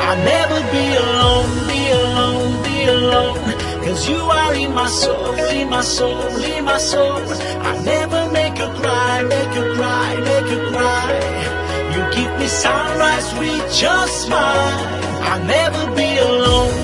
I'll never be alone, be alone, be alone. Cause you are in my soul, in my soul, in my soul. I'll never make you cry, make you cry, make you cry. You give me sunrise with your smile. I'll never be alone.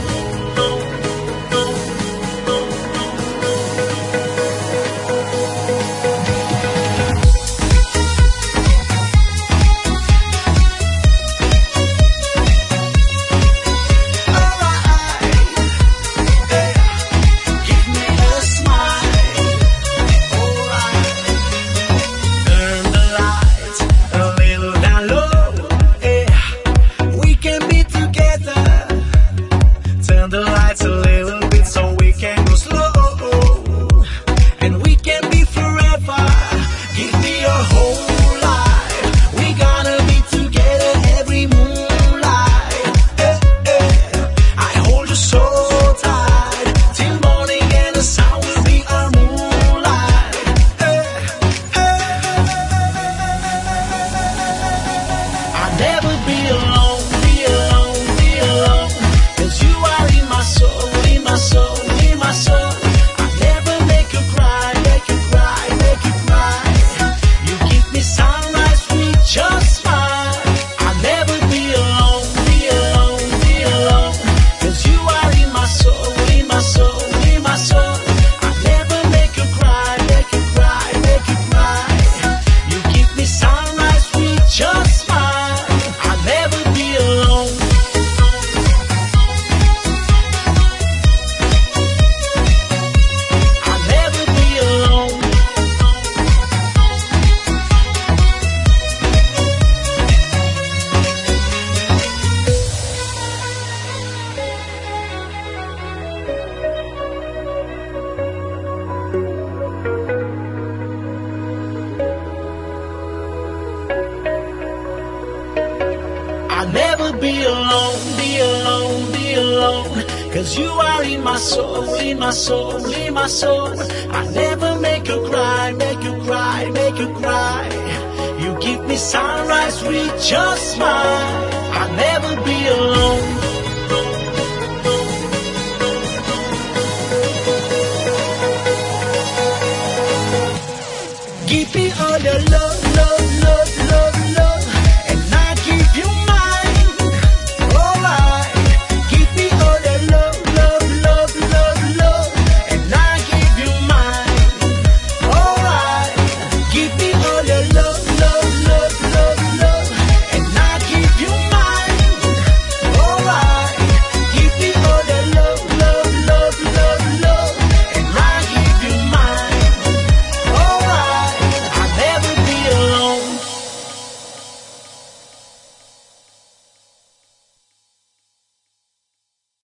I'll never be alone, be alone, be alone. Cause you are in my soul, in my soul, in my soul. I'll never make you cry, make you cry, make you cry. You give me sunrise with your smile. I'll never be alone. Give me all your love.